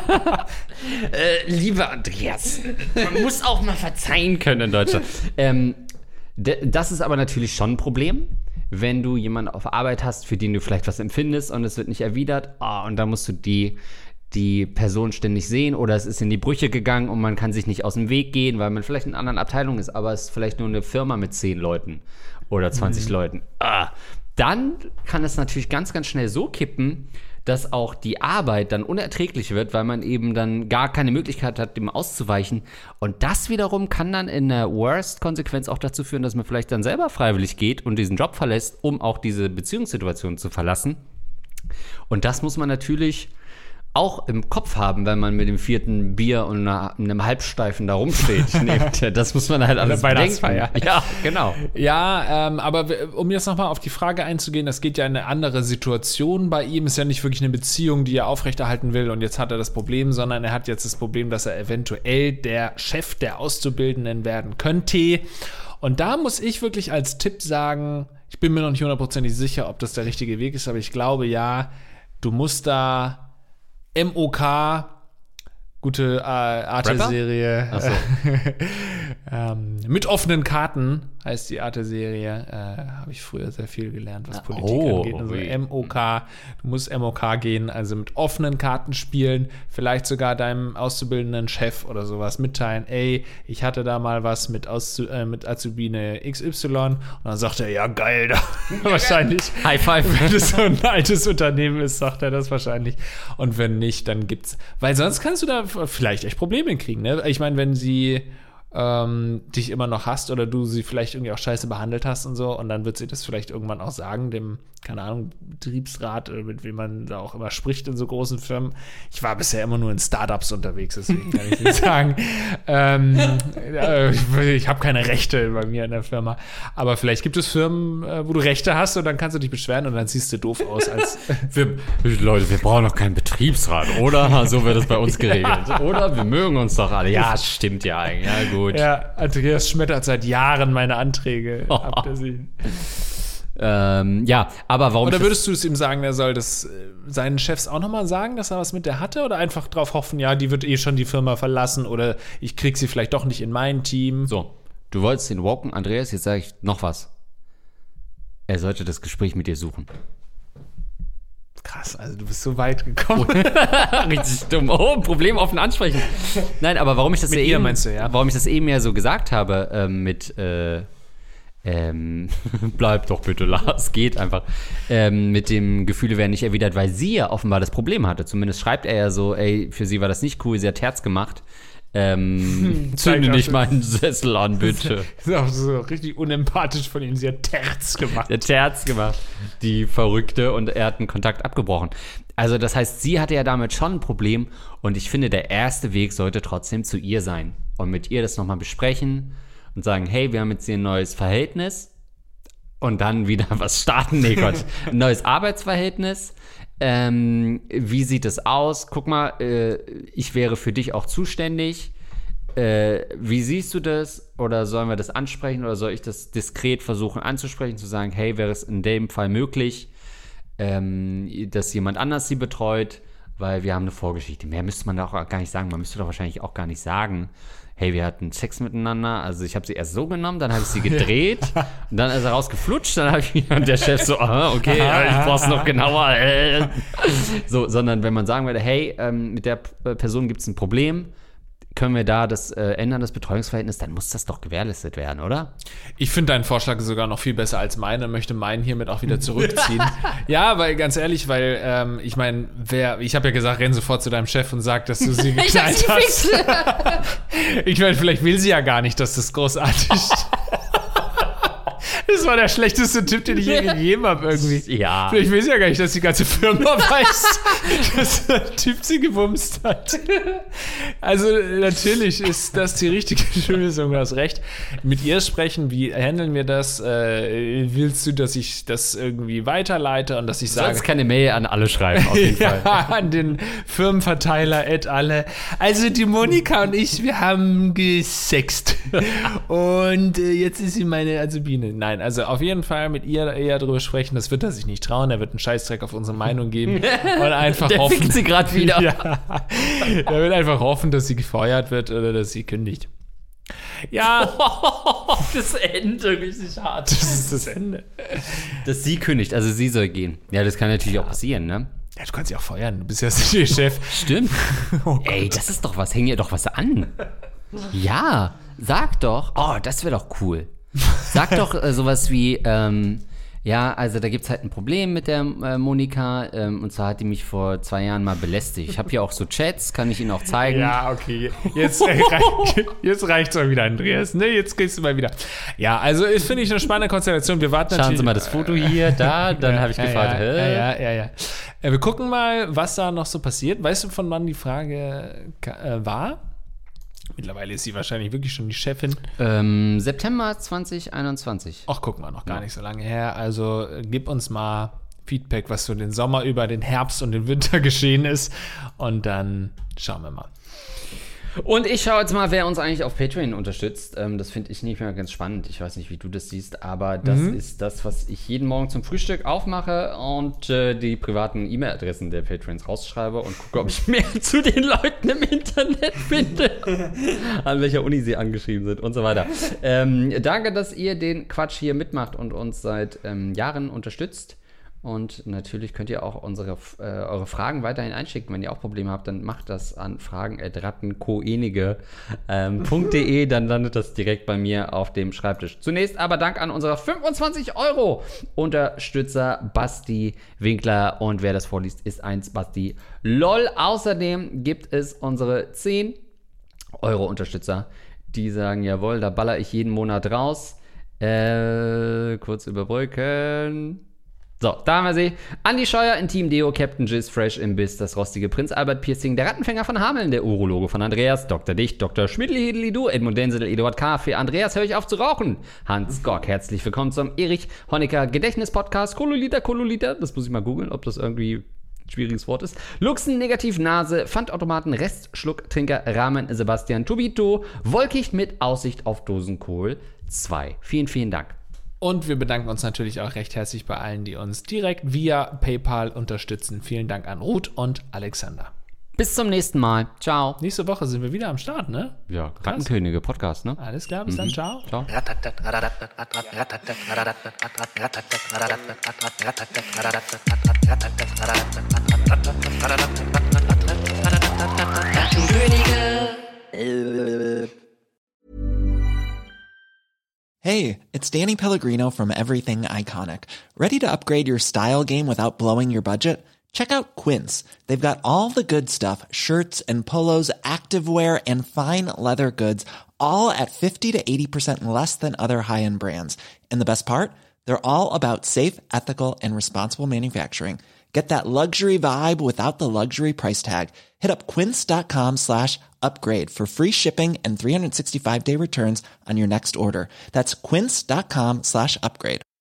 Lieber Andreas, man muss auch mal verzeihen können in Deutschland. Das ist aber natürlich schon ein Problem, wenn du jemanden auf Arbeit hast, für den du vielleicht was empfindest und es wird nicht erwidert. Und dann musst du die Person ständig sehen oder es ist in die Brüche gegangen und man kann sich nicht aus dem Weg gehen, weil man vielleicht in einer anderen Abteilung ist, aber es ist vielleicht nur eine Firma mit 10 Leuten oder 20 Leuten. Dann kann es natürlich ganz, ganz schnell so kippen, dass auch die Arbeit dann unerträglich wird, weil man eben dann gar keine Möglichkeit hat, dem auszuweichen. Und das wiederum kann dann in der Worst-Konsequenz auch dazu führen, dass man vielleicht dann selber freiwillig geht und diesen Job verlässt, um auch diese Beziehungssituation zu verlassen. Und das muss man natürlich auch im Kopf haben, wenn man mit dem 4. Bier und einem Halbsteifen da rumsteht. Das muss man halt alles bedenken. Ja, genau. Ja, aber um jetzt nochmal auf die Frage einzugehen, das geht ja in eine andere Situation bei ihm. Ist ja nicht wirklich eine Beziehung, die er aufrechterhalten will und jetzt hat er das Problem, sondern er hat jetzt das Problem, dass er eventuell der Chef der Auszubildenden werden könnte. Und da muss ich wirklich als Tipp sagen, ich bin mir noch nicht 100% sicher, ob das der richtige Weg ist, aber ich glaube, ja, du musst da MOK, gute Arte-Serie. Achso. Mit offenen Karten heißt die Arte-Serie. Habe ich früher sehr viel gelernt, was Politik angeht. Also MOK, du musst MOK gehen, also mit offenen Karten spielen, vielleicht sogar deinem auszubildenden Chef oder sowas mitteilen, ey, ich hatte da mal was mit Azubine XY und dann sagt er, ja geil, da wahrscheinlich. High five. Wenn es so ein altes Unternehmen ist, sagt er das wahrscheinlich. Und wenn nicht, dann gibt's, weil sonst kannst du da vielleicht echt Probleme kriegen, ne? Ich meine, wenn sie dich immer noch hasst oder du sie vielleicht irgendwie auch scheiße behandelt hast und so und dann wird sie das vielleicht irgendwann auch sagen, dem, keine Ahnung, Betriebsrat oder mit wem man da auch immer spricht in so großen Firmen. Ich war bisher immer nur in Startups unterwegs, deswegen kann ich nicht sagen. Ich habe keine Rechte bei mir in der Firma. Aber vielleicht gibt es Firmen, wo du Rechte hast und dann kannst du dich beschweren und dann siehst du doof aus als Leute, wir brauchen noch keinen Betriebsrat, oder? So wird es bei uns geregelt. Oder? Wir mögen uns doch alle. Ja, stimmt ja eigentlich. Ja, gut. Ja, Andreas schmettert seit Jahren meine Anträge ab. Ja, aber warum? Oder würdest du es ihm sagen, er soll das seinen Chefs auch nochmal sagen, dass er was mit der hatte? Oder einfach drauf hoffen, ja, die wird eh schon die Firma verlassen oder ich krieg sie vielleicht doch nicht in mein Team? So, du wolltest den walken, Andreas, jetzt sage ich noch was. Er sollte das Gespräch mit dir suchen. Krass, also du bist so weit gekommen. Richtig dumm. Oh, Problem offen ansprechen. Nein, aber warum ich das mit ihr meinst du, ja? Warum ich das eben ja so gesagt habe, bleib doch bitte, Lars, geht einfach. Mit dem Gefühle werden nicht erwidert, weil sie ja offenbar das Problem hatte. Zumindest schreibt er ja so, ey, für sie war das nicht cool, sie hat Herz gemacht. Zünde nicht meinen Sessel an, bitte. Das ist auch so richtig unempathisch von ihm. Sie hat Terz gemacht. Die Verrückte, und er hat einen Kontakt abgebrochen. Also das heißt, sie hatte ja damit schon ein Problem und ich finde, der erste Weg sollte trotzdem zu ihr sein und mit ihr das nochmal besprechen und sagen, hey, wir haben jetzt hier ein neues Verhältnis und dann wieder was starten. Nee, Gott, ein neues Arbeitsverhältnis. Wie sieht es aus? Guck mal, ich wäre für dich auch zuständig. Wie siehst du das? Oder sollen wir das ansprechen? Oder soll ich das diskret versuchen anzusprechen, zu sagen, hey, wäre es in dem Fall möglich, dass jemand anders sie betreut? Weil wir haben eine Vorgeschichte. Mehr müsste man da auch gar nicht sagen. Man müsste doch wahrscheinlich auch gar nicht sagen, hey, wir hatten Sex miteinander. Also ich habe sie erst so genommen, dann habe ich sie gedreht und dann ist er rausgeflutscht, dann habe ich und der Chef so, okay, ich brauch's noch genauer. So, sondern wenn man sagen würde, hey, mit der Person gibt es ein Problem, können wir da das ändern, das Betreuungsverhältnis, dann muss das doch gewährleistet werden, oder? Ich finde deinen Vorschlag sogar noch viel besser als meinen und möchte meinen hiermit auch wieder zurückziehen. Ja, weil ganz ehrlich, weil ich meine, ich habe ja gesagt, renn sofort zu deinem Chef und sag, dass du sie geknallt hast. Ich meine, vielleicht will sie ja gar nicht, dass das großartig ist. Das Das war der schlechteste Tipp, den ich je gegeben habe irgendwie. Ja. Ich weiß ja gar nicht, dass die ganze Firma weiß, dass der Typ sie gebumst hat. Also natürlich ist das die richtige Lösung, du hast recht. Mit ihr sprechen, wie handeln wir das? Willst du, dass ich das irgendwie weiterleite und dass ich Du sage... sollst keine Mail an alle schreiben, auf jeden Fall. Ja, an den Firmenverteiler alle. Also die Monika und ich, wir haben gesext. Und jetzt ist sie meine Azubine. Nein, also auf jeden Fall mit ihr eher drüber sprechen. Das wird er sich nicht trauen. Er wird einen Scheißdreck auf unsere Meinung geben. Und einfach Der hoffen. fickt sie gerade wieder. Ja, er wird einfach hoffen, dass sie gefeuert wird oder dass sie kündigt. Ja, Das Ende richtig hart. das ist das Ende. Dass sie kündigt, also sie soll gehen. Ja, das kann natürlich auch passieren, ne? Ja, du kannst sie auch feuern. Du bist ja der Chef. Stimmt. Oh Ey, das ist doch was. Häng ihr doch was an. Ja, sag doch. Oh, das wäre doch cool. Sag doch sowas wie, ja, also da gibt's halt ein Problem mit der Monika. Und zwar hat die mich vor 2 Jahren mal belästigt. Ich habe hier auch so Chats, kann ich Ihnen auch zeigen. Ja, okay. Jetzt reicht's mal wieder, Andreas. Ne, jetzt gehst du mal wieder. Ja, also ist, finde ich, eine spannende Konstellation. Wir warten Schauen natürlich. Sie mal das Foto hier, da. Dann habe ich gefragt, Ja. Wir gucken mal, was da noch so passiert. Weißt du, von wann die Frage war? Mittlerweile ist sie wahrscheinlich wirklich schon die Chefin. September 2021. Ach, guck mal, noch gar nicht so lange her. Also gib uns mal Feedback, was so den Sommer über den Herbst und den Winter geschehen ist. Und dann schauen wir mal. Und ich schaue jetzt mal, wer uns eigentlich auf Patreon unterstützt. Das finde ich nicht mehr ganz spannend. Ich weiß nicht, wie du das siehst, aber das ist das, was ich jeden Morgen zum Frühstück aufmache und die privaten E-Mail-Adressen der Patrons rausschreibe und gucke, ob ich mehr zu den Leuten im Internet finde, an welcher Uni sie angeschrieben sind und so weiter. Danke, dass ihr den Quatsch hier mitmacht und uns seit Jahren unterstützt. Und natürlich könnt ihr auch eure Fragen weiterhin einschicken. Wenn ihr auch Probleme habt, dann macht das an fragen@rattenkoenige.de. Dann landet das direkt bei mir auf dem Schreibtisch. Zunächst aber Dank an unsere 25 € Unterstützer Basti Winkler. Und wer das vorliest, ist eins Basti LOL. Außerdem gibt es unsere 10 € Unterstützer, die sagen, jawohl, da baller ich jeden Monat raus. Kurz überbrücken. So, da haben wir sie. Andi Scheuer in Team Deo, Captain Jizz, Fresh Imbiss, das rostige Prinz Albert Piercing, der Rattenfänger von Hameln, der Urologe von Andreas, Dr. Dicht, Dr. Schmidli-Hedeli-Du, Edmund Denzel, Eduard K., für Andreas, hör ich auf zu rauchen, Hans Gork, herzlich willkommen zum Erich Honecker Gedächtnis-Podcast, Kololiter, das muss ich mal googeln, ob das irgendwie ein schwieriges Wort ist, Luxen, Negativ, Nase, Pfandautomaten, Restschlucktrinker, Rahmen, Sebastian, Tubito, Wolkicht mit Aussicht auf Dosenkohl 2. Vielen, vielen Dank. Und wir bedanken uns natürlich auch recht herzlich bei allen, die uns direkt via PayPal unterstützen. Vielen Dank an Ruth und Alexander. Bis zum nächsten Mal. Ciao. Nächste Woche sind wir wieder am Start, ne? Ja, Rattenkönige Podcast, ne? Alles klar, bis dann, ciao. Ciao. Hey, it's Danny Pellegrino from Everything Iconic. Ready to upgrade your style game without blowing your budget? Check out Quince. They've got all the good stuff, shirts and polos, activewear, and fine leather goods, all at 50 to 80% less than other high-end brands. And the best part? They're all about safe, ethical, and responsible manufacturing. Get that luxury vibe without the luxury price tag. Hit up quince.com/upgrade for free shipping and 365-day returns on your next order. That's quince.com/upgrade.